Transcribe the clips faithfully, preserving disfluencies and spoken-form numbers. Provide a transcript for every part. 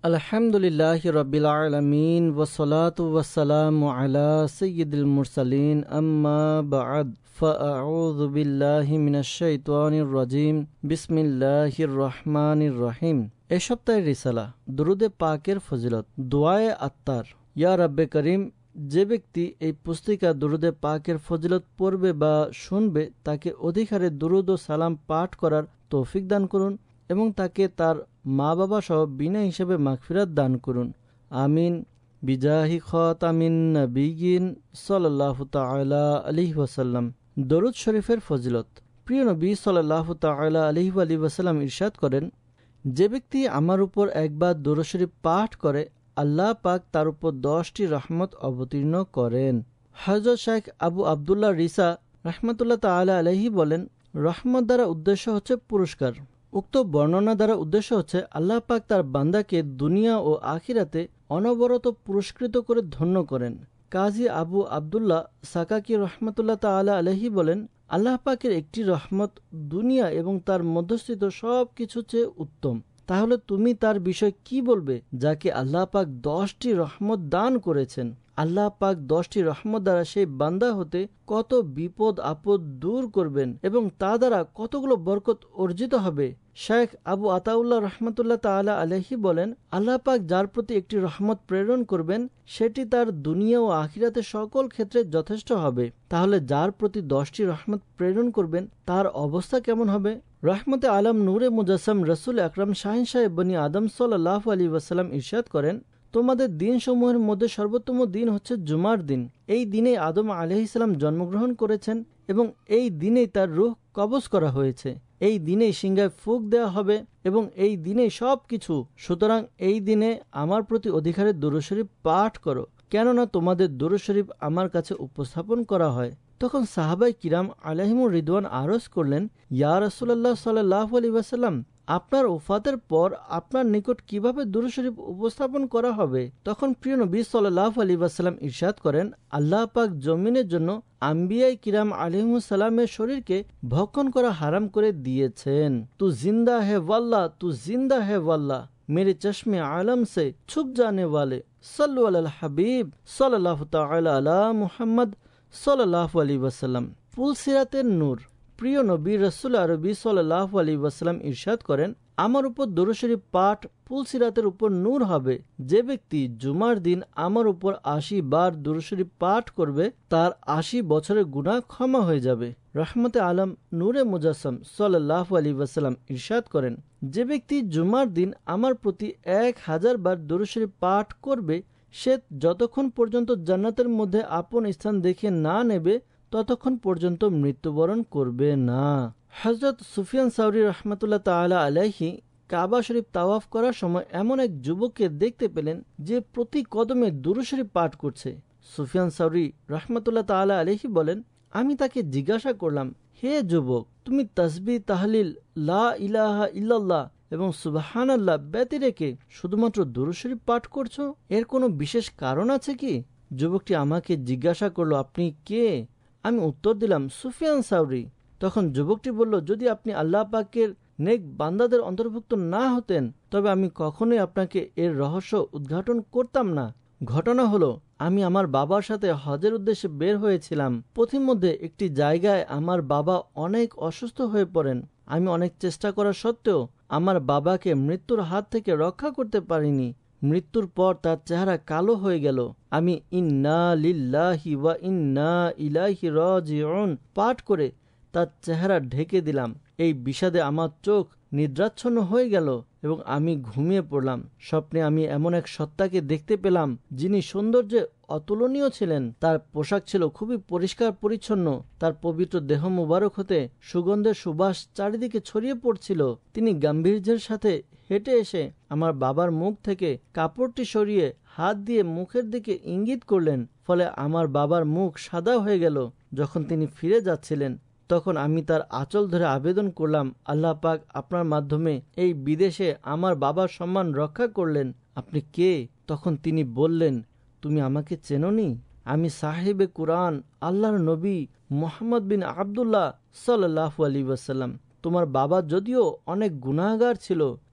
আলহামদুলিল্লাহি রাব্বিল আলামিন ওয়াসসালাতু ওয়াসসালামু আলা সাইয়্যিদিল মুরসালিন আম্মা বা'দ ফাআউযু বিল্লাহি মিনাশ শাইতানির রাজিম বিসমিল্লাহির রহমানির রহিম। এ সপ্তাহের রিসালা দুরুদে পাকের ফজিলত। দোয়ায়ে আত্তার। ইয়া রাব্বে করিম, যে ব্যক্তি এই পুস্তিকা দুরুদে পাকের ফজিলত পড়বে বা শুনবে তাকে অধিক হারে দুরুদ ও সালাম পাঠ করার তৌফিক দান করুন এবং তাকে তার মা বাবা সহ বিনা হিসেবে মাগফিরাত দান করুন। আমিন বিজাহি খাতামিন নবিয়্যিন সাল্লাল্লাহু তাআলা আলাইহি ওয়াসাল্লাম। দরুদ শরীফের ফজিলত। প্রিয় নবী সাল্লাল্লাহু তাআলা আলাইহি ওয়াসাল্লাম ইরশাদ করেন, যে ব্যক্তি আমার উপর একবার দরুদ শরীফ পাঠ করে আল্লাহ পাক তার উপর দশটি রহমত অবতীর্ণ করেন। হযরত শাইখ আবু আব্দুল্লাহ রিসা রাহমাতুল্লাহ তাআলা আলাইহি বলেন, রহমত দ্বারা উদ্দেশ্য হচ্ছে পুরস্কার। উক্ত বর্ণনা দ্বারা উদ্দেশ্য হচ্ছে আল্লাহ পাক তার বান্দাকে দুনিয়া ও আখিরাতে অনবরত পুরস্কৃত করে ধন্য করেন। কাজী আবু আব্দুল্লাহ সাকাকি রহমতুল্লাহ তাআলা আলাইহি বলেন, আল্লাহ পাকের একটি রহমত দুনিয়া এবং তার মধ্যস্থিত সব কিছু চেয়ে উত্তম। তাহলে তুমি তার বিষয় কি বলবে যাকে আল্লাহ পাক দশটি রহমত দান করেছেন? আল্লাহ পাক দশটি রহমত দ্বারা সেই বান্দা হতে কত বিপদ আপদ দূর করবেন এবং তা দ্বারা কতগুলো বরকত অর্জিত হবে। শাইখ আবু আতাউল্লাহ রহমতুল্লাহ তাআলা আলাইহি বলেন, আল্লাহ পাক যার প্রতি একটি রহমত প্রেরণ করবেন সেটি তার দুনিয়া ও আখিরাতে সকল ক্ষেত্রে যথেষ্ট হবে। তাহলে যার প্রতি দশটি রহমত প্রেরণ করবেন তার অবস্থা কেমন হবে? রহমতে আলম নূরে মুজাসসাম রাসূল আকরাম শাহিনশাহ বনি আদম সাল্লাল্লাহু আলাইহি ওয়াসাল্লাম ইরশাদ করেন, তোমাদের দিন সমূহের মধ্যে সর্বোত্তম দিন হচ্ছে জুমার দিন। এই দিনে আদম আলাইহিস সালাম জন্মগ্রহণ করেছেন এবং এই দিনেই তার রূহ কবজ করা হয়েছে। এই দিনেই সিংহায় ফুঁক দেওয়া হবে এবং এই দিনেই সব কিছু। সুতরাং এই দিনে আমার প্রতি অধিকারে দুরূদ শরীফ পাঠ করো, কেননা তোমাদের দুরূদ শরীফ আমার কাছে উপস্থাপন করা হয়। তখন সাহাবাই কিরাম আলাইহিমুর রিদওয়ান আরজ করলেন, ইয়া রাসূলুল্লাহ সাল্লাল্লাহু আলাইহি ওয়াসাল্লাম, আপনার ওফাতের পর আপনার নিকট কিভাবে দুরূদ শরীফ উপস্থাপন করা হবে? তখন প্রিয় নবী সাল্লাল্লাহু আলাইহি ওয়াসাল্লাম ইরশাদ করেন, আল্লাহ পাক জমিনের জন্য আম্বিয়ায়ে কিরাম আলাইহিমুস সালামের শরীরকে ভক্ষণ করা হারাম করে দিয়েছেন। তু জিন্দা হে ওয়াল্লাহ, তু জিন্দা হে ওয়াল্লাহ, মেরে চশমে আলম সে ছুপ জানে ওয়ালে সাল্লু আলাল হাবিব সাল্লাল্লাহু তাআলা আলা মুহাম্মদ সাল্লাল্লাহু আলাইহি ওয়াসাল্লাম। পুলসিরাতের নূর। প্রিয় নবী রাসূল আরবি সাল্লাল্লাহু আলাইহি ওয়াসাল্লাম ইরশাদ করেন, আমার উপর দরুদ শরীফ পাঠ পুলসিরাতের উপর নূর হবে। যে ব্যক্তি জুমার দিন আমার উপর আশি বার দরুদ শরীফ পাঠ করবে তার আশি বছরের গুনাহ ক্ষমা হয়ে যাবে। রহমতে আলম নূরে মুজাসসাম সাল্লাল্লাহু আলাইহি ওয়াসাল্লাম ইরশাদ করেন, যে ব্যক্তি জুমার দিন আমার প্রতি এক হাজার বার দরুদ শরীফ পাঠ করবে সে যতক্ষণ পর্যন্ত জান্নাতের মধ্যে আপন স্থান দেখে না নেবে ততক্ষণ পর্যন্ত মৃত্যুবরণ করবে না। হযরত সুফিয়ান সাউরি রহমতুল্লাহ তাআলা আলাইহি কাবা শরীফ তাওয়াফ করার সময় এমন এক যুবককে দেখতে পেলেন যে প্রতি কদমে দুরূদ শরীফ পাঠ করছে। সুফিয়ান সাউরি রহমতুল্লাহ তাআলা আলাইহি বলেন, আমি তাকে জিজ্ঞাসা করলাম, হে যুবক, তুমি তাসবিহ তাহলিল লা ইলাহা ইল্লাল্লাহ এবং সুবহানাল্লাহ ব্যতি রেখে শুধুমাত্র দুরূদ শরীফ পাঠ করছো, এর কোনো বিশেষ কারণ আছে কি? যুবকটি আমাকে জিজ্ঞাসা করলো, আপনি কে? আমি উত্তর দিলাম, সুফিয়ান সাউরি। তখন যুবকটি বলল, যদি আপনি আল্লাহ পাকের নেক বান্দাদের অন্তর্ভুক্ত না হতেন তবে আমি কখনোই আপনাকে এর রহস্য উদ্ঘাটন করতাম না। ঘটনা হলো, আমি আমার বাবার সাথে হজের উদ্দেশ্যে বের হয়েছিলাম। পথিমধ্যে একটি জায়গায় আমার বাবা অনেক অসুস্থ হয়ে পড়েন। আমি অনেক চেষ্টা করা সত্ত্বেও আমার বাবাকে মৃত্যুর হাত থেকে রক্ষা করতে পারিনি। মৃত্যুর পর তার চেহারা কালো হয়ে গেল। আমি ইন্না লিল্লাহি ওয়া ইন্না ইলাইহি রাজিউন পাঠ করে তার চেহারা ঢেকে দিলাম। এই বিষাদে আমার চোখ নিদ্রাচ্ছন্ন হয়ে গেল এবং আমি ঘুমিয়ে পড়লাম। স্বপ্নে আমি এমন এক সত্তাকে দেখতে পেলাম যিনি সৌন্দর্যে অতুলনীয় ছিলেন। তার পোশাক ছিল খুবই পরিষ্কার পরিচ্ছন্ন। তার পবিত্র দেহ মুবারক হতে সুগন্ধের সুবাস চারিদিকে ছড়িয়ে পড়ছিল। তিনি গাম্ভীর্যের সাথে হেঁটে এসে আমার বাবার মুখ থেকে কাপড়টি সরিয়ে হাত দিয়ে মুখের দিকে ইঙ্গিত করলেন। ফলে আমার বাবার মুখ সাদা হয়ে গেল। যখন তিনি ফিরে যাচ্ছিলেন তখন আমি তার আঁচল ধরে আবেদন করলাম, আল্লাহ পাক আপনার মাধ্যমে এই বিদেশে আমার বাবার সম্মান রক্ষা করলেন। আপনি কে? তখন তিনি বললেন, তুমি আমাকে চেনোনি? আমি সাহেবে কুরআন আল্লাহর নবী মুহাম্মদ বিন আব্দুল্লাহ সাল্লাল্লাহু আলাইহি ওয়াসাল্লাম। তোমার বাবা যদিও অনেক গুনাহগার ছিল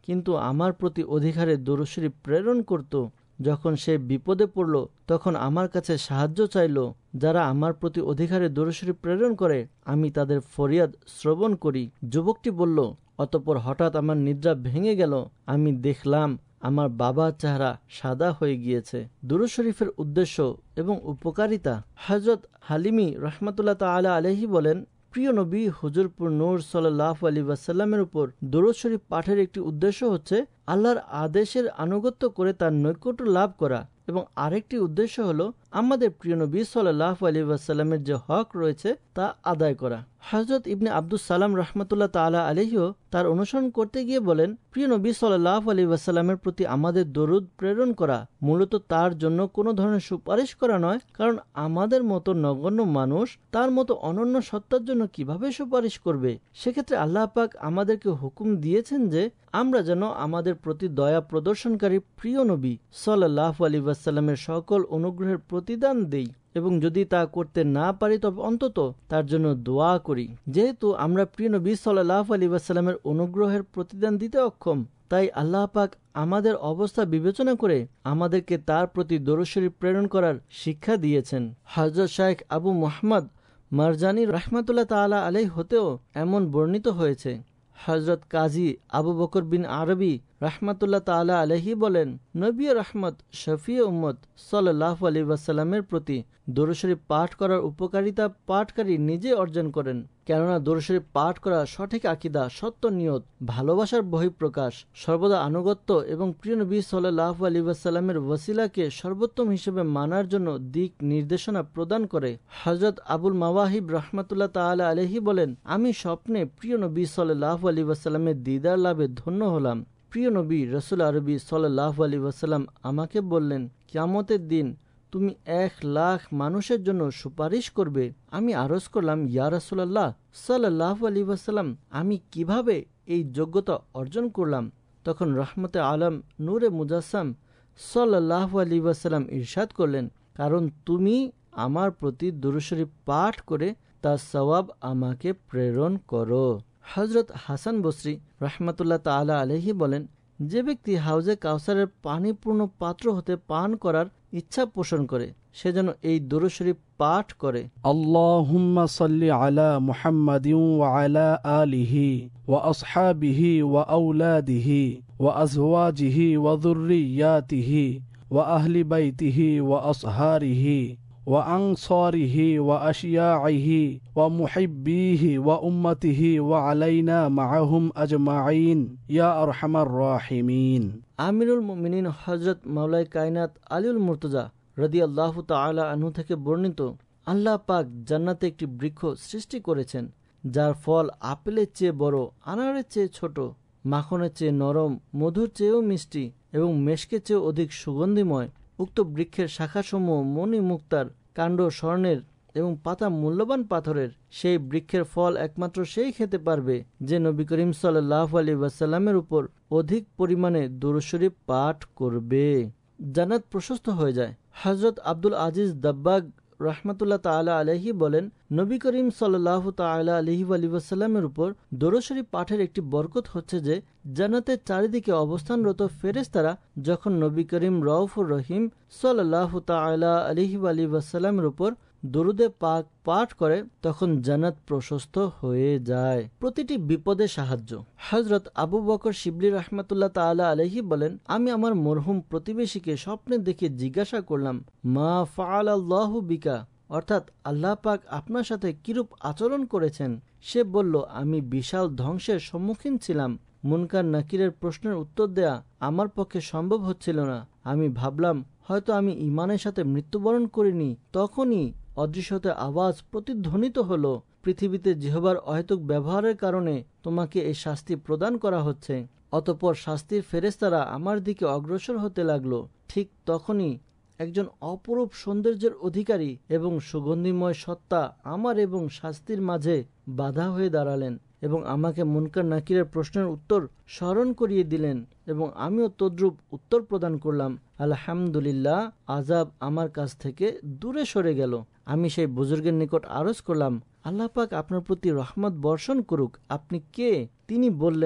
কিন্তু আমার প্রতি অধিকারে দরুদ শরীফ প্রেরণ করত। যখন সে বিপদে পড়ল তখন আমার কাছে সাহায্য চাইল। যারা আমার প্রতি অধিকারে দরুদ শরীফ প্রেরণ করে আমি তাদের ফরিয়াদ শ্রবণ করি। যুবকটি বলল, অতঃপর হঠাৎ আমার নিদ্রা ভেঙে গেল। আমি দেখলাম আমার বাবার চেহারা সাদা হয়ে গিয়েছে। দুরূদ শরীফের উদ্দেশ্য এবং উপকারিতা। হযরত হালিমি রাহমাতুল্লাহ তাআলা আলাইহি বলেন, প্রিয় নবী হুজুরপুর নূর সাল্লাল্লাহু আলাইহি ওয়াসাল্লামের উপর দরুদ শরীফ পাঠের একটি উদ্দেশ্য হচ্ছে আল্লাহর আদেশের আনুগত্য করে তার নৈকট্য লাভ করা, এবং আরেকটি উদ্দেশ্য হলো আমাদের প্রিয় নবী সাল্লাল্লাহু আলাইহি ওয়াসাল্লামের যে হক রয়েছে তা আদায় করা। হযরত ইবনে আব্দুস সালাম রাহমাতুল্লাহ তাআলা আলাইহিও তার অনুসরণ করতে গিয়ে বলেন, প্রিয় নবী সাল্লাল্লাহু আলাইহি ওয়াসাল্লামের প্রতি আমাদের দরুদ প্রেরণ করা মূলত তার জন্য কোনো ধরনের সুপারিশ করা নয়, কারণ আমাদের মতো নগণ্য মানুষ তার মতো অনন্য সত্তার জন্য কিভাবে সুপারিশ করবে। সেক্ষেত্রে আল্লাহ পাক আমাদেরকে হুকুম দিয়েছেন যে আমরা যেন আমাদের প্রতি দয়া প্রদর্শনকারী প্রিয় নবী সাল্লাল্লাহু আলাইহি ওয়াসাল্লামের সকল অনুগ্রহের প্রতিদান দেই, এবং যদি তা করতে না পারি তবে অন্তত তার জন্য দোয়া করি। যেহেতু আমরা প্রিয় নবী সাল্লাল্লাহু আলাইহি ওয়াসাল্লামের অনুগ্রহের প্রতিদান দিতে অক্ষম, তাই আল্লাহ পাক আমাদের অবস্থা বিবেচনা করে আমাদেরকে তার প্রতি দরুদ শরীফ প্রেরণ করার শিক্ষা দিয়েছেন। হযরত শাইখ আবু মুহাম্মদ মারজানি রাহমাতুল্লাহ তাআলা আলাইহি হতেও এমন বর্ণিত হয়েছে। হযরত কাজী আবু বকর বিন আরবি রাহমাতুল্লাহ তাআলা আলাইহি বলেন, নবী রাহমত শফিয়ে উম্মত সাল্লাল্লাহু আলাইহি ওয়াসাল্লামের প্রতি দরুদ শরীফ পাঠ করার উপকারিতা পাঠকারী নিজে অর্জন করেন। কেননা দরুদ শরীফ পাঠ করা সঠিক আকীদা, সত্য নিয়ত, ভালোবাসার বহিঃপ্রকাশ, সর্বদা আনুগত্য এবং প্রিয় নবী সাল্লাল্লাহু আলাইহি ওয়াসাল্লামের ওসিলাকে সর্বোত্তম হিসেবে মানার জন্য দিক নির্দেশনা প্রদান করে। হযরত আবুল মাওয়াহিব রাহমাতুল্লাহ তাআলা আলাইহি বলেন, আমি স্বপ্নে প্রিয় নবী সাল্লাল্লাহু আলাইহি ওয়াসাল্লামের দিদার লাভে ধন্য হলাম। প্রিয় নবী রাসূল আরবি সাল্লাল্লাহু আলাইহি ওয়াসাল্লাম আমাকে বললেন, কিয়ামতের দিন তুমি এক লাখ মানুষের জন্য সুপারিশ করবে। আমি আরজ করলাম, ইয়া রাসূলুল্লাহ সাল্লাল্লাহু আলাইহি ওয়াসাল্লাম, আমি কিভাবে এই যোগ্যতা অর্জন করলাম? তখন রহমতে আলম নূরে মুজাসসাম সাল্লাল্লাহু আলাইহি ওয়াসাল্লাম ইরশাদ করলেন, কারণ তুমি আমার প্রতি দুরূদ শরীফ পাঠ করে তার সওয়াব আমাকে প্রেরণ করো। হযরত হাসান বসরি রাহমাতুল্লাহ তাআলা আলাইহি বলেন, যে ব্যক্তি হাউজে কাউসারের পানিপূর্ণ পাত্র হতে পান করার ইচ্ছা পোষণ করে সে যেন এই দুরূদ শরীফ পাঠ করে, আল্লাহুম্মা সাল্লি আলা মুহাম্মাদিন ওয়া আলা আলিহি ওয়া আসহাবিহি ওয়া আওলাদিহি ওয়া আজওয়াজিহি ওয়া যুররিয়াতিহি ওয়া আহলি বাইতিহি ওয়া আসহারিহি ওয়া আনসারিহি ওয়া আশিয়াইহি ওয়া মুহিব্বিহি ওয়া উম্মতিহি ওয়া আলাইনা মাআহুম আজমাইন ইয়া আরহামার রাহিমিন। আমিরুল মুমিনিন হযরত মাওলাই কায়নাত আলীউল মুর্তজা রাদিয়াল্লাহু তাআলা আনহু থেকে বর্ণিত, আল্লাহ পাক জান্নাতে একটি বৃক্ষ সৃষ্টি করেছেন যার ফল আপেলের চেয়ে বড়, আনারের চেয়ে ছোট, মাখনের চেয়ে নরম, মধুর চেয়েও মিষ্টি এবং মেশকের চেয়েও অধিক সুগন্ধিময়। উক্ত বৃক্ষের শাখাসমূহ মণি মুক্তার, কাণ্ড স্বর্ণের এবং পাতা মূল্যবান পাথরের। সেই বৃক্ষের ফল একমাত্র সেই খেতে পারবে যে নবী করিম সাল্লাল্লাহু আলাইহি ওয়াসাল্লামের উপর অধিক পরিমাণে দুরূদ শরীফ পাঠ করবে। জান্নাত প্রশস্ত হয়ে যায়। হযরত আব্দুল আজিজ দাব্বাগ রাহমাতুল্লাহ তাআলা আলাইহি বলেন, নবী করিম সাল্লাল্লাহু তাআলা আলাইহি ওয়াসাল্লামের উপর দরুদ শরীফ পাঠের একটি বরকত হচ্ছে যে জান্নাতের চারিদিকে অবস্থানরত ফেরেশতারা যখন নবী করিম রউফুর রহিম সাল্লাল্লাহু তাআলা আলাইহি ওয়াসাল্লামের উপর দরুদে পাক পাঠ করে তখন জান্নাত প্রশস্ত হয়ে যায়। প্রতিটি বিপদে সাহায্য। হযরত আবু বকর শিবলি রাহমাতুল্লাহ তাআলা আলাইহি বলেন, আমি আমার মরহুম প্রতিবেশীকে স্বপ্নে দেখে জিজ্ঞাসা করলাম, মা ফাআলাল্লাহু বিকা, অর্থাৎ আল্লাহ পাক আপনার সাথে কিরূপ আচরণ করেছেন? সে বলল, আমি বিশাল ধ্বংসের সম্মুখীন ছিলাম। মুনকার নাকিরের প্রশ্নের উত্তর দেয়া আমার পক্ষে সম্ভব হচ্ছিল না। আমি ভাবলাম হয়তো আমি ঈমানের সাথে মৃত্যুবরণ করিনি। তখনই অদৃশ্যতে আওয়াজ প্রতিধ্বনিত হলো, পৃথিবীতে জিহবার অহেতুক ব্যবহারের কারণে তোমাকে এই শাস্তি প্রদান করা হচ্ছে। অতঃপর শাস্তির ফেরেশতারা আমার দিকে অগ্রসর হতে লাগলো। ঠিক তখনই একজন অপরূপ সৌন্দর্যের অধিকারী এবং সুগন্ধিময় সত্তা আমার এবং শাস্তির মাঝে বাধা হয়ে দাঁড়ালেন এবং আমাকে মুনকার নাকিরের প্রশ্নের উত্তর স্মরণ করিয়ে দিলেন এবং আমিও তদ্রূপ উত্তর প্রদান করলাম। আলহামদুলিল্লাহ, আযাব আমার কাছ থেকে দূরে সরে গেল। আমি সেই বুজুর্গের নিকট আরজ করলাম, আল্লাহ পাক আপনার প্রতি রহমত বর্ষণ করুক, আপনি কে? তিনি বললেন,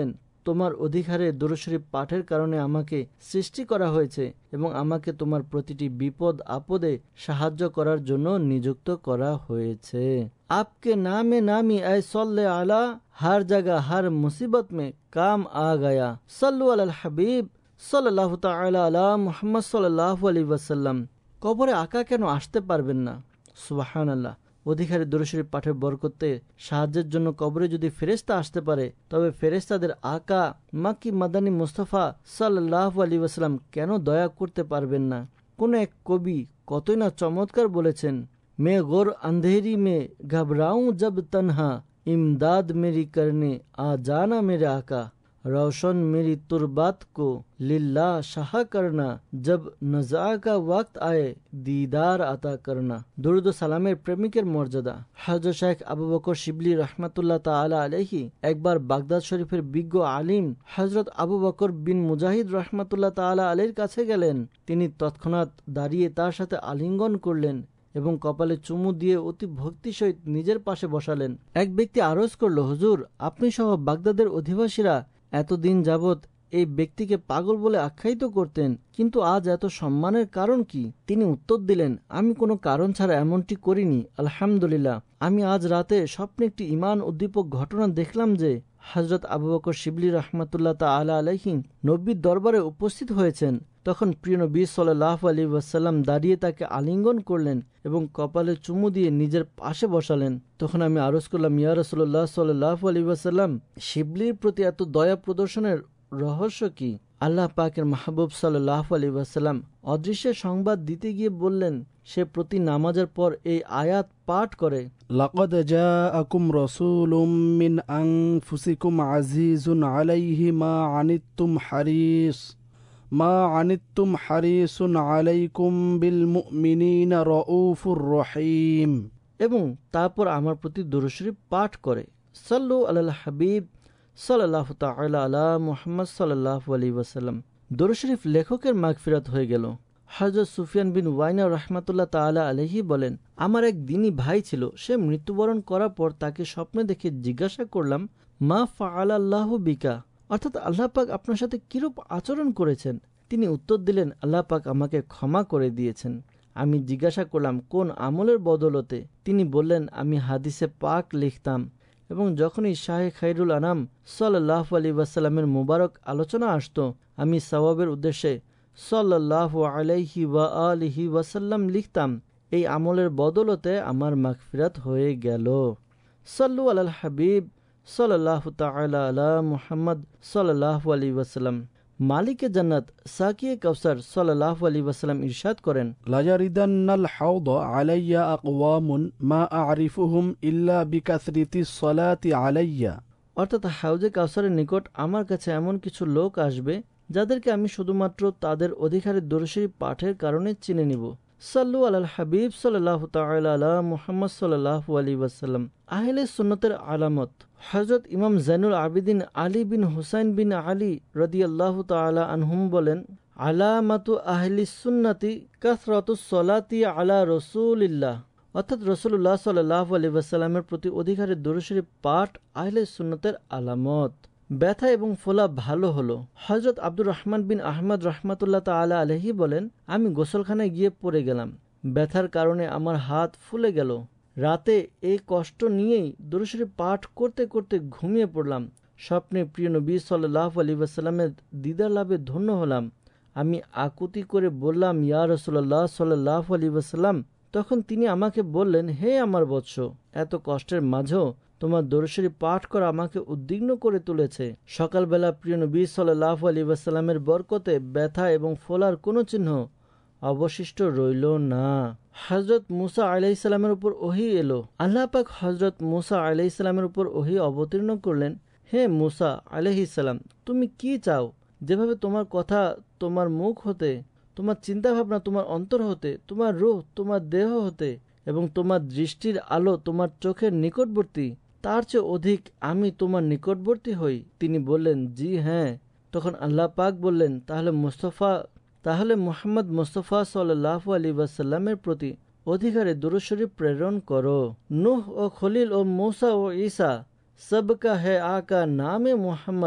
তোমার অধিকারে দুরূদ শরীফ পাঠের কারণে আমাকে সৃষ্টি করা হয়েছে এবং আমাকে তোমার প্রতিটি বিপদ আপদে সাহায্য করার জন্য নিযুক্ত করা হয়েছে। आपके नामे नामी ऐ सल्ले आला, हर जगह हर मुसीबत में काम आ गया। सल्लु अलल हबीब সাল্লাল্লাহু তাআলা আলা মুহাম্মদ সাল্লাল্লাহু আলাইহি ওয়াসাল্লাম। কবরে আকা কেন আসতে পারবেন না? সুবহানাল্লাহ। অধিকারী দুরূদ শরীফ পাঠের বরকতে সাহায্যের জন্য কবরে যদি ফেরেশতা আসতে পারে, তবে ফেরেশতাদের আকা মাক্কি মাদানী মুস্তাফা সাল্লাল্লাহু আলাইহি ওয়াসাল্লাম কেন দয়া করতে পারবেন না? কোন এক কবি কতই না চমৎকার বলেছেন, मैं गौर अंधेरी में घबराऊं जब तन्हा, इमदाद मेरी करने आ जाना मेरे आका, रोशन मेरी तुरबात को लिल्ला शाह करना, जब नज़ा का वक्त आए दीदार अता करना। दुरूद ও সালামের প্রেমিকের মর্যাদা। হযরত শেখ আবু বকর শিবলি রাহমাতুল্লাহ তাআলা আলাইহি একবার বাগদাদ শরীফের বিজ্ঞ আলিম হযরত আবু বকর বিন মুজাহিদ রাহমাতুল্লাহ তাআলা আলাইহির কাছে গেলেন। তিনি তৎক্ষণাৎ দাঁড়িয়ে তার সাথে আলিঙ্গন করলেন এবং কপালে চুমু দিয়ে অতি ভক্তি সহিত নিজের পাশে বসালেন। এক ব্যক্তি আরজ করল, হুজুর, আপনি সহ বাগদাদের অধিবাসীরা এতদিন যাবৎ এই ব্যক্তিকে পাগল বলে আখ্যায়িত করতেন, কিন্তু আজ এত সম্মানের কারণ কি? তিনি উত্তর দিলেন, আমি কোনো কারণ ছাড়া এমনটি করিনি। আলহামদুলিল্লাহ, আমি আজ রাতে স্বপ্নে একটি ঈমান উদ্দীপক ঘটনা দেখলাম যে হযরত আবু বকর শিবলি রাহমাতুল্লাহ তাআলা আলাইহি নবীর দরবারে উপস্থিত হয়েছেন। তখন প্রিয় নবী সাল্লাল্লাহু আলাইহি ওয়াসাল্লাম দাঁড়িয়ে তাকে আলিঙ্গন করলেন এবং কপালে চুমু দিয়ে নিজের পাশে বসালেন। তখন আমি আরজ করলাম, ইয়া রাসূলুল্লাহ সাল্লাল্লাহু আলাইহি ওয়াসাল্লাম, শিবলির প্রতি এত দয়া প্রদর্শনের রহস্য কি? আল্লাহ পাকের মাহবুব সাল্লাল্লাহু আলাইহি ওয়াসাল্লাম অদৃশ্য সংবাদ দিতে গিয়ে বললেন, সে প্রতি নামাজের পর এই আয়াত পাঠ করে, লাকাদ জাআকুম রাসূলুম মিন আনফুসিকুম আজিজুন আলাইহি মা আনিতুম হারিস মা আনিতুম হারিসুন আলাইকুম বিল মুমিনিনা রাউফুর রহিম। এবং তারপর আমার প্রতি দুরূদ শরীফ পাঠ করে, সাল্লু আলাল হাবিব সাল্লাল্লাহু তাআলা আলা মুহাম্মদ সাল্লাল্লাহু আলাইহি ওয়াসাল্লাম। দুরূদ শরীফ লেখকের মাগফিরাত হয়ে গেল। হযরত সুফিয়ান বিন ওয়াইনা রাহমাতুল্লাহ তাআলা আলাইহি বলেন, আমার এক দ্বীনী ভাই ছিল। সে মৃত্যুবরণ করার পর তাকে স্বপ্নে দেখে জিজ্ঞাসা করলাম, মা ফাআলাল্লাহু বিকা, অর্থাৎ আল্লাহ পাক আপনার সাথে কিরূপ আচরণ করেছেন? তিনি উত্তর দিলেন, আল্লাহ পাক আমাকে ক্ষমা করে দিয়েছেন। আমি জিজ্ঞাসা করলাম, কোন আমলের বদলতে? তিনি বললেন, আমি হাদিসে পাক লিখতাম এবং যখনই শাহে খায়রুল আনাম সাল্লাল্লাহু আলাইহি ওয়াসাল্লামের মুবারক আলোচনা আসতো, আমি সওয়াবের উদ্দেশ্যে সাল্লাল্লাহু আলাইহি ওয়া আলিহি ওয়াসাল্লাম লিখতাম। এই আমলের বদলতে আমার মাগফিরাত হয়ে গেল। সাল্লু আলাল হাবিব সাল্লাল্লাহু তাআলা আলা মুহাম্মদ সাল্লাল্লাহু আলাইহি ওয়াসাল্লাম। মালিকে জান্নাত সাকিয়ে কাউসার সাল্লাল্লাহু আলাইহি ওয়াসাল্লাম ইরশাদ করেন, লায়ারিদান্নাল হাউদ আলাইয়া আকওয়ামুন মা আরিফুহুম ইল্লা বিকাসরিতিস সালাতি আলাইয়া। অর্থাৎ হাউজে কাউসারের নিকট আমার কাছে এমন কিছু লোক আসবে যাদেরকে আমি শুধুমাত্র তাদের অধিকারের দুরূদ শরীফ পাঠের কারণে চিনে নিব। সাল্লু আলাল হাবিব সাল্লাল্লাহু তাআলা আলা মুহাম্মদ সাল্লাল্লাহু আলাইহি ওয়াসাল্লাম। আহলে সুন্নতের আলামত। হযরত ইমাম যায়নুল আবিদিন আলী বিন হুসাইন বিন আলী রাদিয়াল্লাহু তাআলা আনহুম বলেন, আলামাতু আহলি সুন্নতি কাসরাতুস সালাতি আলা রাসূলিল্লাহ, অর্থাৎ রাসূলুল্লাহ সাল্লাল্লাহু আলাইহি ওয়াসাল্লামের প্রতি অধিকারের দুরূদ শরীফ পাঠ আহলে সুন্নতের আলামত। ব্যথা এবং ফোলা ভালো হলো। হযরত আব্দুর রহমান বিন আহমদ রাহমাতুল্লাহ তাআলা আলাইহি বলেন, আমি গোসলখানায় গিয়ে পড়ে গেলাম। ব্যথার কারণে আমার হাত ফুলে গেল। রাতে এই কষ্ট নিয়েই দুরূদ শরীফ পাঠ করতে করতে ঘুমিয়ে পড়লাম। স্বপ্নে প্রিয় নবী সাল্লাল্লাহু আলাইহি ওয়াসাল্লামের দিদার লাভে ধন্য হলাম। আমি আকুতি করে বললাম, ইয়া রাসূলুল্লাহ সাল্লাল্লাহু আলাইহি ওয়াসাল্লাম। তখন তিনি আমাকে বললেন, হে আমার বৎস, এত কষ্টের মাঝেও তোমার দুরূদ শরীফ পাঠ করা আমাকে উদ্বিগ্ন করে তুলেছে। সকালবেলা প্রিয় নবী সাল্লাল্লাহু আলাইহি ওয়াসাল্লামের বরকতে ব্যথা এবং ফোলার কোনো চিহ্ন অবশিষ্ট রইল না। হযরত মুসা আলাইহিস সালামের উপর ওহী এলো। আল্লাহ পাক হযরত মুসা আলাইহিস সালামের উপর ওহী অবতীর্ণ করলেন, হে মুসা আলাইহিস সালাম, তুমি কি চাও? যেভাবে তোমার কথা তোমার মুখ হতে, তোমার চিন্তা ভাবনা তোমার অন্তর হতে, তোমার রূহ তোমার দেহ হতে এবং তোমার দৃষ্টির আলো তোমার চোখের নিকটবর্তী, তার চেয়ে অধিক আমি তোমার নিকটবর্তী হই। তিনি বললেন, জি হ্যাঁ। তখন আল্লাহ পাক বললেন, তাহলে মুস্তাফা তাহলে মুহাম্মদ মুস্তাফা সাল্লাল্লাহু আলাইহি ওয়াসাল্লামের প্রতি অধিকারে দুরূদ শরীফ প্রেরণ করো। নূহ ও খলিল ও মূসা ও ঈসা সবকা হে আকা নামে মুহাম্মদ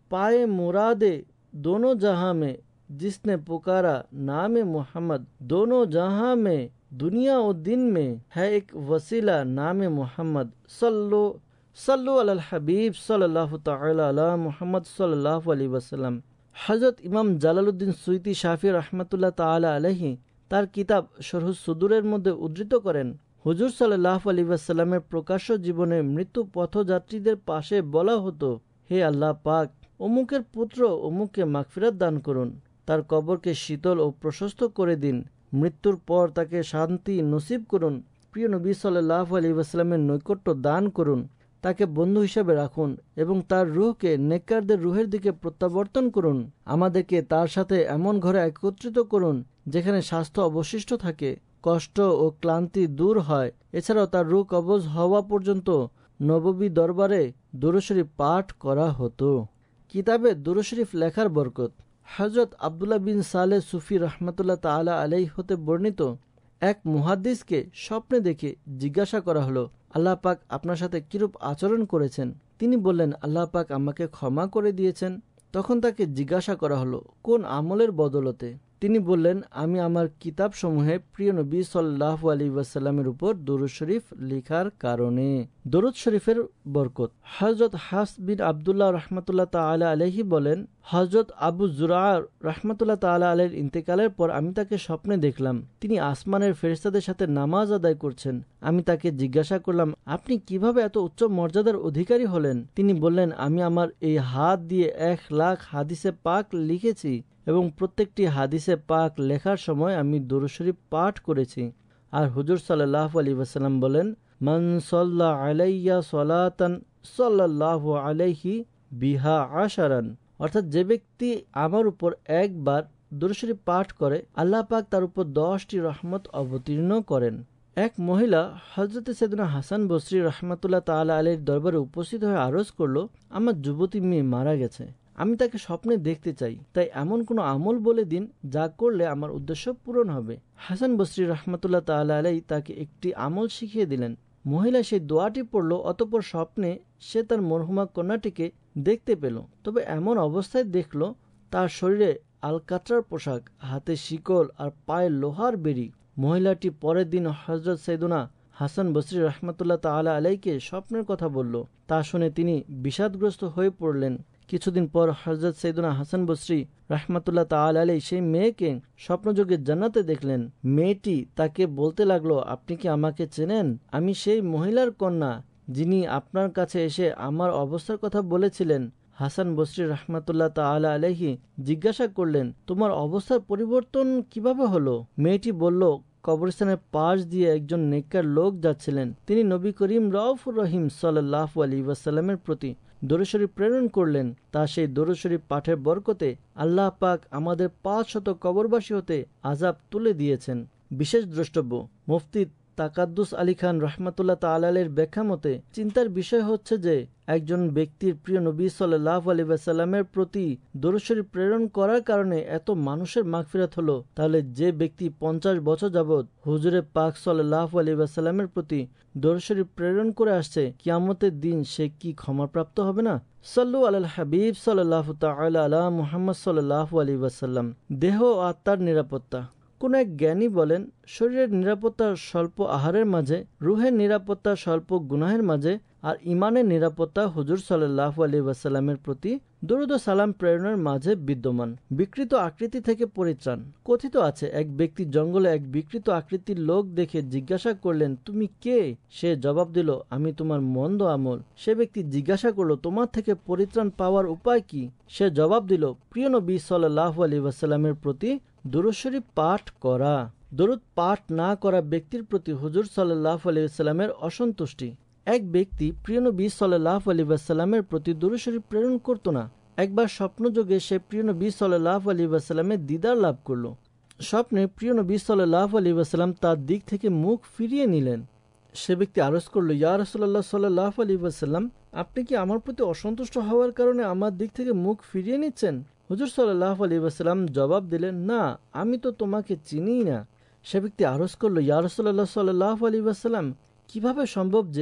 पाए मुरादे दोनों जहां में, जिसने पुकारा नाम मोहम्मद दोनों जहां में, दुनिया और दिन में है एक वसीला नाम मोहम्मद। सल्लो सल्लु अलल हबीब सल्लल्लाहु तआला अला मुहम्मद सल्लल्लाहु अलैहि वसल्लम। हजरत इमाम জালালউদ্দিন সুয়ুতী শাফি রহমতুল্লাহ তাআলা আলাইহি তার কিতাব শরহুস সুদুরের মধ্যে উদ্ধৃত করেন, হুজুর সাল্লাল্লাহু আলাইহি ওয়াসাল্লামের প্রকাশ্য জীবনে মৃত্যু পথযাত্রীদের পাশে বলা হতো, হে আল্লাহ পাক, অমুকের পুত্র অমুককে মাগফিরাত দান করুন, তার কবরকে শীতল ও প্রশস্ত করে দিন, মৃত্যুর পর তাকে শান্তি নসিব করুন, প্রিয় নবী সাল্লাল্লাহু আলাইহি ওয়াসাল্লামের নৈকট্য দান করুন, তাকে বন্ধু হিসেবে রাখুন এবং তার রূহকে নেককারদের রূহের দিকে প্রত্যাবর্তন করুন। আমাদেরকে তার সাথে এমন ঘরে একত্রিত করুন যেখানে স্বাস্থ্য অবশিষ্ট থাকে, কষ্ট ও ক্লান্তি দূর হয়। এছাড়াও তার রূহ কবজ হওয়া পর্যন্ত নববী দরবারে দুরূদ শরীফ পাঠ করা হতো। কিতাবে দুরূদ শরীফ লেখার বরকত। হযরত আব্দুল্লাহ বিন সালেহ সুফি রহমতুল্লাহ তাআলা আলাইহি হতে বর্ণিত, এক মুহাদ্দিসকে স্বপ্নে দেখে জিজ্ঞাসা করা হলো, আল্লাহ পাক আপনার সাথে কিরূপ আচরণ করেছেন? তিনি বললেন, আল্লাহ পাক আমাকে ক্ষমা করে দিয়েছেন। তখন তাকে জিজ্ঞাসা করা হলো, কোন আমলের বদলতে? তিনি বললেন, আমি আমার কিতাব সমূহে প্রিয় নবী সাল্লাল্লাহু আলাইহি ওয়াসাল্লামের উপর দরুদ শরীফ লেখার কারণে। দরুদ শরীফের বরকত। হযরত হাফস বিন আব্দুল্লাহ রাহমাতুল্লাহ তাআলা আলাইহি বলেন, হযরত আবু যুরআ রাহমাতুল্লাহ তাআলা আলাইহির ইন্তেকালের পর আমি তাকে স্বপ্নে দেখলাম, তিনি আসমানের ফেরেশতাদের সাথে নামাজ আদায় করছেন। আমি তাকে জিজ্ঞাসা করলাম, আপনি কিভাবে এত উচ্চ মর্যাদার অধিকারী হলেন? তিনি বললেন, আমি আমার এই হাত দিয়ে এক লাখ হাদিসে পাক লিখেছি এবং প্রত্যেকটি হাদিসে পাক লেখার সময় আমি দরুদ শরীফ পাঠ করেছি। আর হুজুর সাল্লাল্লাহু আলাইহি ওয়াসাল্লাম বলেন, মান সাল্লা আলাইয়া সালাতান সাল্লাল্লাহু আলাইহি বিহা আশারান, অর্থাৎ যে ব্যক্তি আমার উপর একবার দরুদ শরীফ পাঠ করে আল্লাহ পাক তার উপর দশটি রহমত অবতীর্ণ করেন। এক মহিলা হযরত সাইয়েদনা হাসান বসরি রাহমাতুল্লাহ তাআলা আলাইহির দরবারে উপস্থিত হয়ে আরজ করলো, আমার যুবতী মেয়ে মারা গেছে, আমি তাকে স্বপ্নে দেখতে চাই, তাই এমন কোনো আমল বলে দিন যা করলে আমার উদ্দেশ্য পূরণ হবে। হাসান বসরি রাহমাতুল্লাহ তাআলা আলাইহি তাকে একটি আমল শিখিয়ে দিলেন। মহিলা সেই দোয়াটি পড়ল, অতঃপর স্বপ্নে সে তার মরহুমা কন্যাটিকে দেখতে পেল। তবে এমন অবস্থায় দেখল তার শরীরে আলকাতরার পোশাক, হাতে শিকল আর পায়ে লোহার বেড়ি। মহিলাটি পরের দিন হযরত সাইয়েদনা হাসান বসরি রাহমাতুল্লাহ তাআলা আলাইহিকে স্বপ্নের কথা বলল। তা শুনে তিনি বিষাদগ্রস্ত হয়ে পড়লেন। কিছুদিন পর হযরত সাইয়েদনা হাসান বসরি রাহমাতুল্লাহ তাআলা আলাইহি সেই মেয়েকে স্বপ্নযোগে জান্নাতে দেখলেন। মেয়েটি তাকে বলতে লাগলো, আপনি কি আমাকে চেনেন? আমি সেই মহিলার কন্যা যিনি আপনার কাছে এসে আমার অবস্থার কথা বলেছিলেন। হাসান বসরি রাহমাতুল্লাহ তাআলা আলাইহি জিজ্ঞাসা করলেন, তোমার অবস্থার পরিবর্তন কিভাবে হলো? মেয়েটি বলল, কবরস্থানের পাশ দিয়ে একজন নেককার লোক যাচ্ছিলেন। তিনি নবী করিম রাউফুর রহিম সাল্লাল্লাহু আলাইহি ওয়াসাল্লামের প্রতি দরুদ শরীফ প্রেরণ করলেন। তা সেই দরুদ শরীফ পাঠের বরকতে আল্লাহ পাক আমাদের পাঁচ শত কবরবাসী হতে আযাব তুলে দিয়েছেন। বিশেষ দ্রষ্টব্য, মুফতি তাকাদ্দুস আলী খান রহমাতুল্লাহ তাআলা আলাইহির ব্যাখ্যা মতে চিন্তার বিষয় হচ্ছে যে একজন ব্যক্তির প্রিয় নবী সাল্লাল্লাহু আলাইহি ওয়াসাল্লামের প্রতি দরুদ শরীফ প্রেরণ করার কারণে এত মানুষের মাগফিরাত হলো, তাহলে যে ব্যক্তি পঞ্চাশ বছর যাবৎ হুজুরে পাক সাল্লাল্লাহু আলাইহি ওয়াসাল্লামের প্রতি দরুদ শরীফ প্রেরণ করে আসছে, কিয়ামতের দিন সে কি ক্ষমাপ্রাপ্ত হবে না? সাল্লু আলাল হাবিব সাল্লাল্লাহু তাআলা আলা মুহাম্মদ সাল্লাল্লাহু আলাইহি ওয়াসাল্লাম। দেহ ও আত্মার নিরাপত্তা। কোন এক জ্ঞানী বলেন, শরীরের নিরাপত্তা স্বল্প আহারের মাঝে, রুহের নিরাপত্তা স্বল্প গুনাহের মাঝে, আর ইমানের নিরাপত্তা হুজুর সাল্লাল্লাহু আলাইহি ওয়াসাল্লামের প্রতি দরুদ ও সালাম প্রেরণের মাঝে বিদ্যমান। বিকৃত আকৃতি থেকে পরিত্রাণ। কথিত আছে, এক ব্যক্তি জঙ্গলে এক বিকৃত আকৃতির লোক দেখে জিজ্ঞাসা করলেন, তুমি কে? সে জবাব দিল, আমি তোমার মন্দ আমল। সে ব্যক্তি জিজ্ঞাসা করল, তোমার থেকে পরিত্রাণ পাওয়ার উপায় কি? সে জবাব দিল, প্রিয় নবী সাল্লাল্লাহু আলাইহি ওয়াসাল্লামের প্রতি দরুদ শরীফ পাঠ করা। দরুদ পাঠ না করা ব্যক্তির প্রতি হুজুর সাল্লাল্লাহু আলাইহি ওয়াসাল্লামের অসন্তুষ্টি। এক ব্যক্তি প্রিয় নবী সাল্লাল্লাহু আলাইহি ওয়াসাল্লামের প্রতি দরুদ শরীফ প্রেরণ করত না। একবার স্বপ্নযোগে সে প্রিয় নবী সাল্লাল্লাহু আলাইহি ওয়াসাল্লামের দিদার লাভ করল। স্বপ্নে প্রিয় নবী সাল্লাল্লাহু আলাইহি ওয়াসাল্লাম তার দিক থেকে মুখ ফিরিয়ে নিলেন। সে ব্যক্তি আরজ করল, ইয়া রাসূলুল্লাহ সাল্লাল্লাহু আলাইহি ওয়াসাল্লাম, আপনি কি আমার প্রতি অসন্তুষ্ট হওয়ার কারণে আমার দিক থেকে মুখ ফিরিয়ে নিচ্ছেন? হুজুর সাল্লাল্লাহু আলাইহি ওয়াসাল্লাম জবাব দিলেন, না, আমি তো তোমাকে চিনিই না। সে ব্যক্তি আরজ করল, ইয়া রাসূলুল্লাহ সাল্লাল্লাহু আলাইহি ওয়াসাল্লাম, কিভাবে সম্ভব যে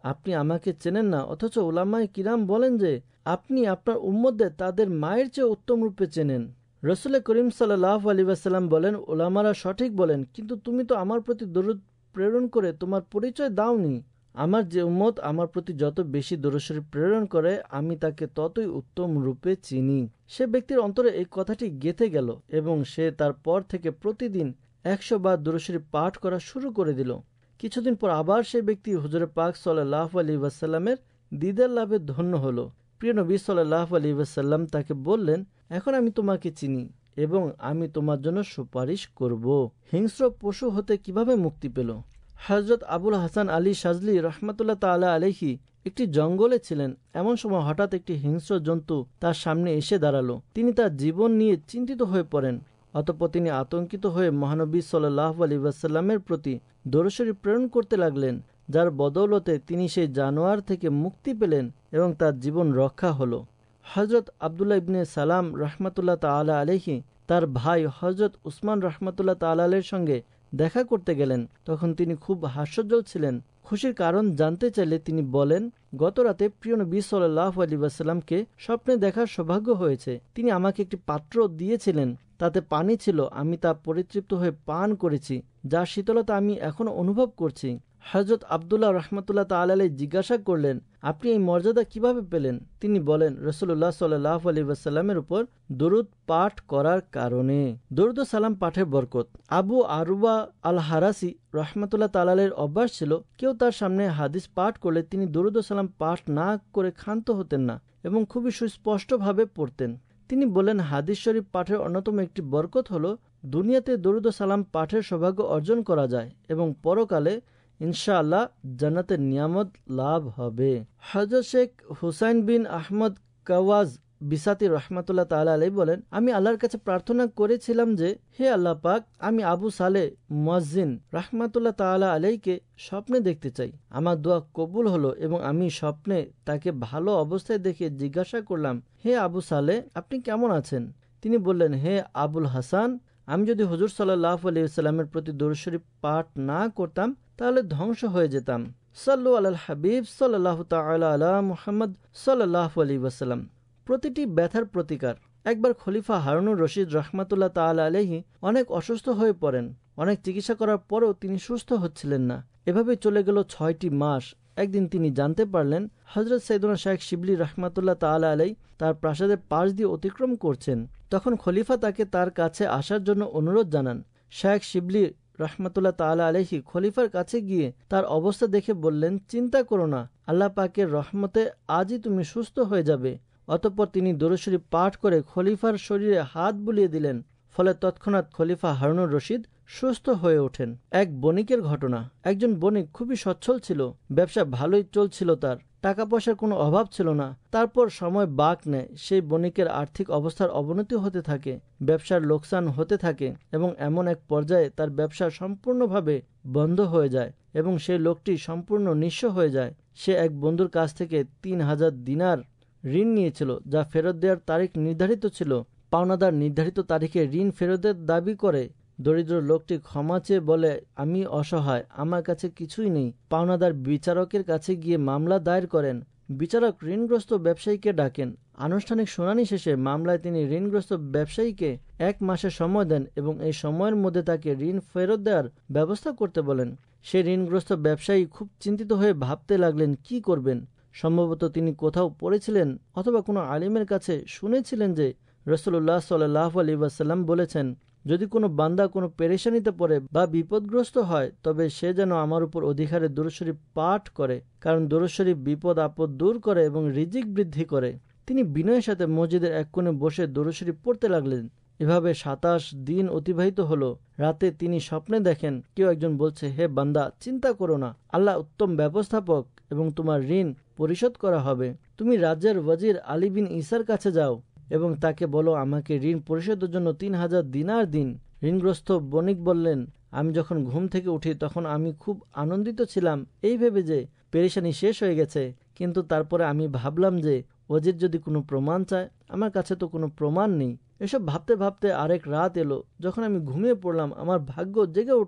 আপনি আমাকে চেনেন না, অথচ উলামায়ে কিরাম বলেন যে আপনি আপনার উম্মতদের তাদের মায়ের চেয়ে উত্তম রূপে চেনেন। রসুল করিম সাল্লাল্লাহু আলাইহি ওয়াসাল্লাম বলেন, উলামারা সঠিক বলেন, কিন্তু তুমি তো আমার প্রতি দরুদ প্রেরণ করে তোমার পরিচয় দাওনি। আমার যে উম্মত আমার প্রতি যত বেশি দরুদ শরীফ প্রেরণ করে আমি তাকে ততই উত্তম রূপে চিনি। সে ব্যক্তির অন্তরে এই কথাটি গেঁথে গেল এবং সে তারপর থেকে প্রতিদিন একশো বার দরুদ শরীফ পাঠ করা শুরু করে দিল। কিছুদিন পর আবার সেই ব্যক্তি হুজুরে পাক সাল্লাল্লাহু আলাইহি ওয়াসাল্লামের দিদার লাভে ধন্য হলো। প্রিয় নবী সাল্লাল্লাহু আলাইহি ওয়াসাল্লাম তাকে বললেন, এখন আমি তোমাকে চিনি এবং আমি তোমার জন্য সুপারিশ করব। হিংস্র পশু হতে কিভাবে মুক্তি পেল? হযরত আবুল হাসান আলী শাজলি রহমাতুল্লাহ তাআলা আলাইহি একটি জঙ্গলে ছিলেন। এমন সময় হঠাৎ একটি হিংস্র জন্তু তার সামনে এসে দাঁড়ালো। তিনি তার জীবন নিয়ে চিন্তিত হয়ে পড়েন। অতঃপর তিনি আতঙ্কিত হয়ে মহানবী সাল্লাল্লাহু আলাইহি ওয়াসাল্লামের প্রতি দরুদ শরীফ প্রেরণ করতে লাগলেন, যার বদৌলতে তিনি সেই জানোয়ার থেকে মুক্তি পেলেন এবং তার জীবন রক্ষা হলো। হযরত আব্দুল্লাহ ইবনে সালাম রহমাতুল্লাহ তাআলা আলাইহি তার ভাই হযরত উসমান রহমাতুল্লাহ তাআলা আলাইহির সঙ্গে দেখা করতে গেলেন। তখন তিনি খুব হাস্যোজ্জ্বল ছিলেন। খুশির কারণ জানতে চাইলে তিনি বলেন, গত রাতে প্রিয় নবী সাল্লাল্লাহু আলাইহি ওয়াসাল্লামকে স্বপ্নে দেখার সৌভাগ্য হয়েছে। তিনি আমাকে একটি পাত্র দিয়েছিলেন, তাতে পানি ছিল। আমি তা পরিতৃপ্ত হয়ে পান করেছি, যার শীতলতা আমি এখনো অনুভব করছি। হযরত আব্দুল্লাহ রহমাতুল্লাহ তাআলা আলাইহি জিজ্ঞাসা করলেন, আপনি এই মর্যাদা কিভাবে পেলেন? তিনি বলেন, রাসূলুল্লাহ সাল্লাল্লাহু আলাইহি ওয়াসাল্লামের উপর দরুদ পাঠ করার কারণে। দরুদ ও সালাম পাঠের বরকত। আবু আরুবা আল হারাসি রহমাতুল্লাহ তাআলা আলাইহির অভ্যাস ছিল, কেউ তার সামনে হাদিস পাঠ করলে তিনি দরুদ ও সালাম পাঠ না করে ক্ষান্ত হতেন না এবং খুবই সুস্পষ্টভাবে পড়তেন। তিনি বলেন, হাদিস শরীফ পাঠের অন্যতম একটি বরকত হলো দুনিয়াতে দরুদ ও সালাম পাঠের সৌভাগ্য অর্জন করা যায় এবং পরকালে ইনশাআল্লাহ জান্নাতের নিয়ামত লাভ হবে। হযরত শেখ হুসাইন বিন আহমদ কাওয়াজ বিসাতি রহমাতুল্লাহ তাআলা আলাইহি বলেন, আমি আল্লাহর কাছে প্রার্থনা করেছিলাম যে, হে আল্লাহ পাক, আমি আবু সালে মুয়াজ্জিন রহমাতুল্লাহ তাআলা আলাইহিকে স্বপ্নে দেখতে চাই। আমার দোয়া কবুল হলো এবং আমি স্বপ্নে তাকে ভালো অবস্থায় দেখে জিজ্ঞাসা করলাম, হে আবু সালে, আপনি কেমন আছেন? তিনি বললেন, হে আবুল হাসান, আমি যদি হুজুর সাল্লাল্লাহু আলাইহি ওয়াসাল্লামের প্রতি দরুদ শরীফ পাঠ না করতাম তাহলে ধ্বংস হয়ে যেতাম। সাল্লু আলাল হাবিব সাল্লাল্লাহু তাআলা আলা মুহাম্মদ সাল্লাল্লাহু আলাইহি ওয়াসাল্লাম। প্রতিটি ব্যথার প্রতিকার। একবার খলিফা হারুনুর রশিদ রহমাতুল্লাহ তাআলা আলাইহি অনেক অসুস্থ হয়ে পড়েন। অনেক চিকিৎসা করার পরেও তিনি সুস্থ হচ্ছিলেন না। এভাবে চলে গেল ছয়টি মাস। একদিন তিনি জানতে পারলেন হযরত সাইয়েদনা শাইখ শিবলি রহমাতুল্লাহ তাআলা আলাইহি তার প্রাসাদের পাশ দিয়ে অতিক্রম করছেন। তখন খলিফা তাকে তার কাছে আসার জন্য অনুরোধ জানান। শাইখ শিবলি রহমাতুল্লাহ তাআলা আলাইহি খলিফার কাছে গিয়ে তার অবস্থা দেখে বললেন, চিন্তা করো না, আল্লাহ পাকের রহমতে আজই তুমি সুস্থ হয়ে যাবে। অতঃপর তিনি দরুদ শরীফ পাঠ করে খলিফার শরীরে হাত বুলিয়ে দিলেন। ফলে তৎক্ষণাৎ খলিফা হারুনুর রশিদ সুস্থ হয়ে ওঠেন। এক বণিকের ঘটনা। একজন বণিক খুবই সচ্ছল ছিল, ব্যবসা ভালোই চলছিল, তার টাকা পয়সার কোনো অভাব ছিল না। তারপর সময় বাঁক নেয়, সেই বণিকের আর্থিক অবস্থার অবনতি হতে থাকে, ব্যবসার লোকসান হতে থাকে এবং এমন এক পর্যায়ে তার ব্যবসা সম্পূর্ণভাবে বন্ধ হয়ে যায় এবং সেই লোকটি সম্পূর্ণ নিঃস্ব হয়ে যায়। সে এক বন্ধুর কাছ থেকে তিন হাজার দিনার ঋণ নিয়েছিল, যা ফেরত দেওয়ার তারিখ নির্ধারিত ছিল। পাওনাদার নির্ধারিত তারিখে ঋণ ফেরতের দাবি করে। দরিদ্র লোকটি ক্ষমা চেয়ে বলে, আমি অসহায়, আমার কাছে কিছুই নেই। পাওনাদার বিচারকের কাছে গিয়ে মামলা দায়ের করেন। বিচারক ঋণগ্রস্ত ব্যবসায়ীকে ডাকেন। আনুষ্ঠানিক শুনানি শেষে মামলায় তিনি ঋণগ্রস্ত ব্যবসায়ীকে এক মাসের সময় দেন এবং এই সময়ের মধ্যে তাকে ঋণ ফেরত দেওয়ার ব্যবস্থা করতে বলেন। সে ঋণগ্রস্ত ব্যবসায়ী খুব চিন্তিত হয়ে ভাবতে লাগলেন কি করবেন। সম্ভবত তিনি কোথাও পড়েছিলেন অথবা কোনো আলিমের কাছে শুনেছিলেন যে রাসূলুল্লাহ সাল্লাল্লাহু আলাইহি ওয়াসাল্লাম বলেছেন, যদি কোনো বান্দা কোনো পেরেশানিতে পড়ে বা বিপদগ্রস্ত হয় তবে সে যেন আমার উপর অধিকারে দরুদ শরীফ পাঠ করে, কারণ দরুদ শরীফ বিপদ আপদ দূর করে এবং রিজিক বৃদ্ধি করে। তিনি বিনয়ের সাথে মসজিদের এক কোণে বসে দরুদ শরীফ পড়তে লাগলেন। এভাবে সাতাশ দিন অতিবাহিত হলো। রাতে তিনি স্বপ্নে দেখেন কেউ একজন বলছে, হে বান্দা, চিন্তা করো না, আল্লাহ উত্তম ব্যবস্থাপক এবং তোমার ঋণ পরিশোধ করা হবে। তুমি রাজ্যের ওয়াজির আলী বিন ঈসার কাছে যাও এবং তাকে বলো আমাকে ঋণ পরিশোধের জন্য তিন হাজার দিনার দিন। ঋণগ্রস্ত বণিক বললেন, আমি যখন ঘুম থেকে উঠি তখন আমি খুব আনন্দিত ছিলাম এই ভেবে যে পেরেশানি শেষ হয়ে গেছে, কিন্তু তারপরে আমি ভাবলাম যে ওয়াজির যদি কোনো প্রমাণ চায়, আমার কাছে তো কোনো প্রমাণ নেই। এসব ভাবতে ভাবতে আরেক রাত এলো। যখন আমি ঘুমিয়ে পড়লাম আমার ভাগ্য জেগে উঠল।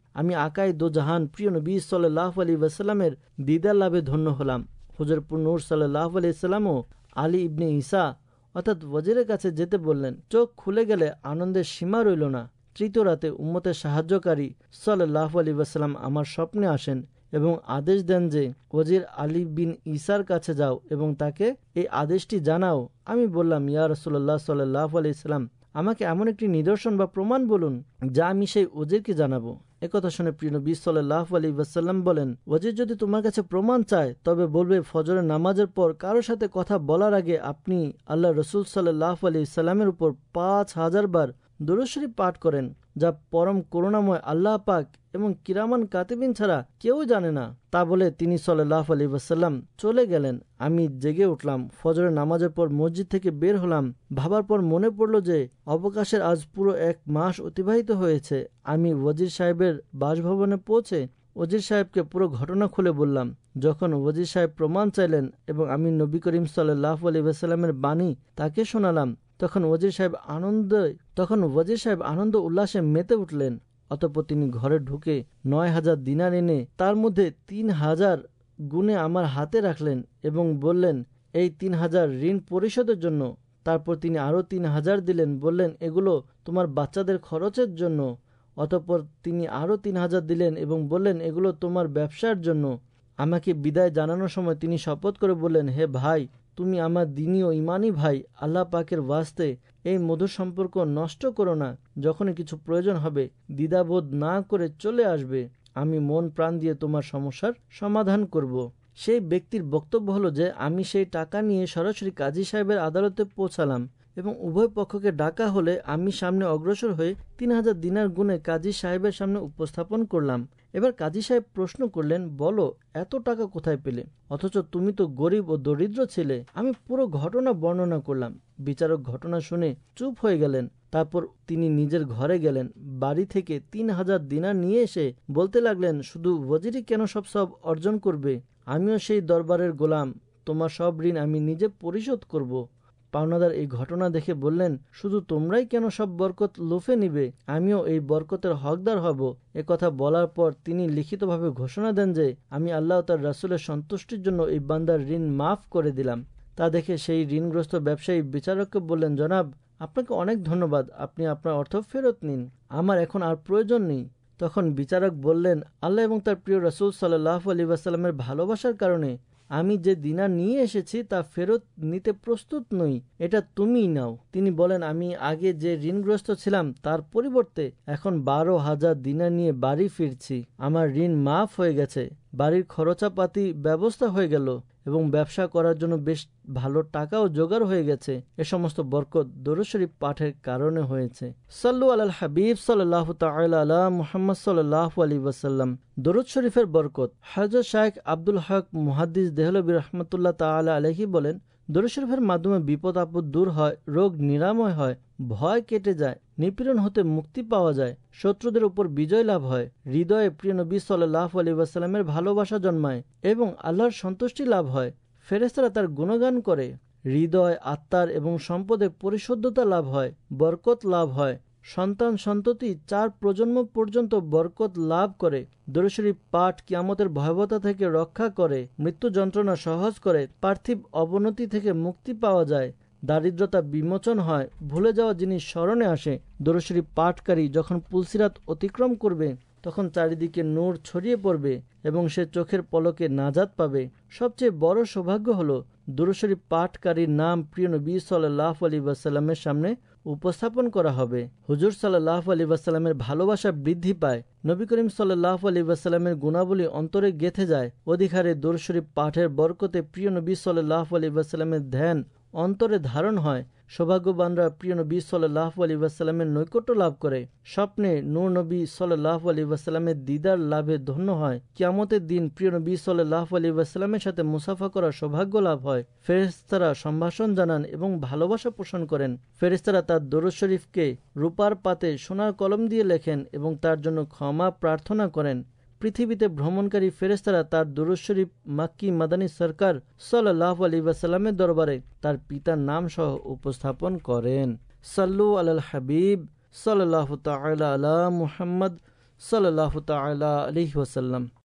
আমি আকাই দো জাহান প্রিয় নবী সাল্লাল্লাহু আলাইহি ওয়াসাল্লামের দিদার লাভে ধন্য হলাম। হুজুরপুর নূর সাল্লাল্লাহু আলাইহি সাল্লামও আলী ইবনে ঈসা অর্থাৎ ওয়াজিরের কাছে যেতে বললেন। চোখ খুলে গেলে আনন্দের সীমা রইল না। তৃতীয় রাতে উম্মতের সাহায্যকারী সাল্লাল্লাহু আলাইহি ওয়াসাল্লাম আমার স্বপ্নে আসেন এবং আদেশ দেন যে ওয়াজির আলী বিন ঈসার কাছে যাও এবং তাকে এই আদেশটি জানাও। আমি বললাম, ইয়া রাসূলুল্লাহ সাল্লাল্লাহু আলাইহি সাল্লাম, আমাকে এমন একটি নিদর্শন বা প্রমাণ বলুন যা আমি সেই ওজিরকে জানাবো। একথা শুনে প্রিয় নবী সাল্লাল্লাহু আলাইহি ওয়াসাল্লাম বলেন, ওজির যদি তোমার কাছে প্রমাণ চায় তবে বলবে ফজরের নামাজের পর কারোর সাথে কথা বলার আগে আপনি আল্লাহ রসুল সাল্লাল্লাহু আলাইহি সাল্লামের উপর পাঁচ হাজার বার দুরূদ শরীফ পাঠ করেন, যা পরম করুণাময় আল্লাহ পাক এবং কিরামান কাতিবিন ছাড়া কেউ জানে না। তা বলে তিনি সাল্লাল্লাহু আলাইহি ওয়াসাল্লাম চলে গেলেন। আমি জেগে উঠলাম, ফজরের নামাজের পর মসজিদ থেকে বের হলাম। ভাবার পর মনে পড়ল যে অবকাশের আজ পুরো এক মাস অতিবাহিত হয়েছে। আমি ওয়াজির সাহেবের বাসভবনে পৌঁছে ওজির সাহেবকে পুরো ঘটনা খুলে বললাম। যখন ওজির সাহেব প্রমাণ চাইলেন এবং আমি নবী করিম সাল্লাল্লাহু আলাইহি ওয়াসাল্লামের বাণী তাকে শোনালাম, তখন ওজির সাহেব আনন্দে তখন ওজির সাহেব আনন্দ উল্লাসে মেতে উঠলেন। অতঃপর তিনি ঘরে ঢুকে নয় হাজার দিনার এনে তার মধ্যে তিন হাজার গুণে আমার হাতে রাখলেন এবং বললেন, এই তিন হাজার ঋণ পরিশোধের জন্য। তারপর তিনি আরও তিন হাজার দিলেন, বললেন, এগুলো তোমার বাচ্চাদের খরচের জন্য। অতঃপর তিনি আরও তিন হাজার দিলেন এবং বললেন, এগুলো তোমার ব্যবসার জন্য। আমাকে বিদায় জানানোর সময় তিনি শপথ করে বললেন, হে ভাই, তুমি আমার দিনী ও ইমানি ভাই, আল্লাহ পাকের ওয়াস্তে এই মধুর সম্পর্ক নষ্ট করো না। যখনই কিছু প্রয়োজন হবে দ্বিধাবোধ না করে চলে আসবে, আমি মন প্রাণ দিয়ে তোমার সমস্যার সমাধান করব। সেই ব্যক্তির বক্তব্য হলো যে আমি সেই টাকা নিয়ে সরাসরি কাজী সাহেবের আদালতে পৌঁছালাম এবং উভয় পক্ষকে ডাকা হলে আমি সামনে অগ্রসর হয়ে তিন হাজার দিনার গুণে কাজী সাহেবের সামনে উপস্থাপন করলাম। এবার কাজী সাহেব প্রশ্ন করলেন, বলো, এত টাকা কোথায় পেলে? অথচ তুমি তো গরিব ও দরিদ্র ছিলে। আমি পুরো ঘটনা বর্ণনা করলাম। বিচারক ঘটনা শুনে চুপ হয়ে গেলেন। তারপর তিনি নিজের ঘরে গেলেন। বাড়ি থেকে তিন হাজার দিনার নিয়ে এসে বলতে লাগলেন, শুধু ওয়াজিরই কেন সব সব অর্জন করবে? আমিও সেই দরবারের গোলাম। তোমার সব ঋণ আমি নিজে পরিশোধ করব। পাওনাদার এই ঘটনা দেখে বললেন, শুধু তোমরাই কেন সব বরকত লুফে নিবে? আমিও এই বরকতের হকদার হব। এ কথা বলার পর তিনি লিখিতভাবে ঘোষণা দেন যে আমি আল্লাহ তার রাসূলের সন্তুষ্টির জন্য এই বান্দার ঋণ মাফ করে দিলাম। তা দেখে সেই ঋণগ্রস্ত ব্যবসায়ী বিচারককে বললেন, জনাব, আপনাকে অনেক ধন্যবাদ, আপনি আপনার অর্থ ফেরত নিন, আমার এখন আর প্রয়োজন নেই। তখন বিচারক বললেন, আল্লাহ এবং তার প্রিয় রাসূল সাল্লাল্লাহু আলাইহি ওয়াসাল্লামের ভালোবাসার কারণে আমি যে দিনার নিয়ে এসেছি তা ফেরত নিতে প্রস্তুত নই, এটা তুমিই নাও। তিনি বলেন, আমি আগে যে ঋণগ্রস্ত ছিলাম তার পরিবর্তে এখন বারো হাজার দিনার নিয়ে বাড়ি ফিরছি। আমার ঋণ মাফ হয়ে গেছে, বাড়ির খরচাপাতি ব্যবস্থা হয়ে গেল এবং ব্যবসা করার জন্য বেশ ভালো টাকাও জোগাড় হয়ে গেছে। এ সমস্ত বরকত দরুদ শরীফ পাঠের কারণে হয়েছে। সাল্লু আলাল হাবিব সাল্লাল্লাহু তাআলা আলা মুহাম্মদ সাল্লাল্লাহু আলাইহি ওয়াসাল্লাম। দরুদ শরীফের বরকত। হযরত শাইখ আব্দুল হক মুহাদ্দিস দেহলভী রাহমাতুল্লাহ তাআলা আলাইহি বলেন, দরুদ শরীফের মাধ্যমে বিপদ আপদ দূর হয়, রোগ নিরাময় হয়, ভয় কেটে যায়, নিপীড়ন হতে মুক্তি পাওয়া যায়, শত্রুদের উপর বিজয় লাভ হয়, হৃদয়ে প্রিয় নবী সাল্লাল্লাহু আলাইহি ওয়াসাল্লামের ভালোবাসা জন্মায় এবং আল্লাহর সন্তুষ্টি লাভ হয়। ফেরেশতারা তার গুণগান করে, হৃদয়, আত্মার এবং সম্পদে পরিশুদ্ধতা লাভ হয়, বরকত লাভ হয়, সন্তান সন্ততি চার প্রজন্ম পর্যন্ত বরকত লাভ করে। দরুদ শরীফ পাঠ কিয়ামতের ভয়াবহতা থেকে রক্ষা করে, মৃত্যু যন্ত্রণা সহজ করে, পার্থিব অবনতি থেকে মুক্তি পাওয়া যায়, দারিদ্রতা বিমোচন হয়, ভুলে যাওয়া জিনিস স্মরণে আসে। দরুদ শরীফ পাঠকারী যখন পুলসিরাত অতিক্রম করবে তখন চারিদিকে নূর ছড়িয়ে পড়বে এবং সে চোখের পলকে নাজাত পাবে। সবচেয়ে বড় সৌভাগ্য হলো দরুদ শরীফ পাঠকারীর নাম প্রিয় নবী সাল্লাল্লাহু আলাইহি ওয়াসাল্লামের সামনে উপস্থাপন করা হবে। হুজুর সাল্লাল্লাহু আলাইহি ওয়াসাল্লামের ভালোবাসা বৃদ্ধি পায়, নবী করিম সাল্লাল্লাহু আলাইহি ওয়াসাল্লামের গুণাবলী অন্তরে গেঁথে যায়। অধিকারে দরুদ শরীফ পাঠের বরকতে প্রিয় নবী সাল্লাল্লাহু আলাইহি ওয়াসাল্লামের ধ্যান অন্তরে ধারণ হয়। সৌভাগ্যবানরা প্রিয় নবী সাল্লাল্লাহু আলাইহি ওয়াসাল্লামের নৈকট্য লাভ করে, স্বপ্নে নূর নবী সাল্লাল্লাহু আলাইহি ওয়াসাল্লামের দিদার লাভে ধন্য হয়। কিয়ামতের দিন প্রিয় নবী সাল্লাল্লাহু আলাইহি ওয়াসাল্লামের সাথে মুসাফা করার সৌভাগ্য লাভ হয়। ফেরেশতারা সম্ভাষণ জানান এবং ভালোবাসা পোষণ করেন। ফেরেশতারা তার দরুদ শরীফকে রূপার পাতে সোনার কলম দিয়ে লেখেন এবং তার জন্য ক্ষমা প্রার্থনা করেন। পৃথিবীতে ভ্রমণকারী ফেরেশতারা তার দরুদ শরীফ মাক্কি মাদানী সরকার সাল্লাল্লাহু আলাইহি ওয়াসাল্লামের দরবারে তার পিতার নাম সহ উপস্থাপন করেন। সাল্লু আলাল হাবিব সাল্লাল্লাহু তাআলা আলা মুহাম্মদ সাল্লাল্লাহু তাআলা আলাইহি ওয়াসাল্লাম।